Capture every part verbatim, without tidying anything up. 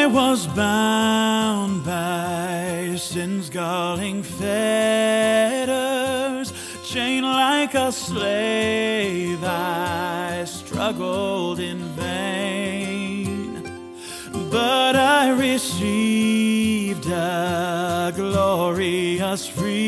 was bound by sin's galling fetters, chained like a slave, I struggled in vain. But I received a glorious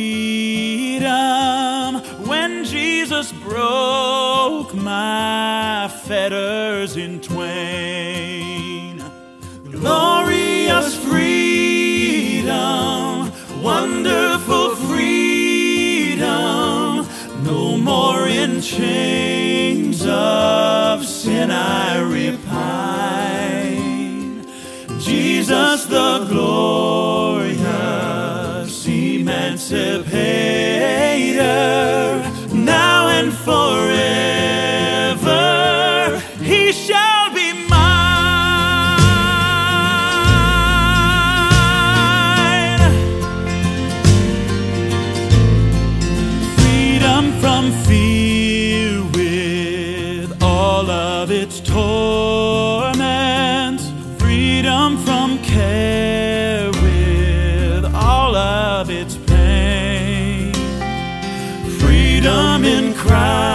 freedom when Jesus broke my fetters in twain. Glorious freedom, wonderful freedom, no more in chains of sin I repine. Jesus the glorious emancipator, now and forever he shall be mine. Freedom from fear with all of its torments, freedom from care with all of its pain, freedom in Christ.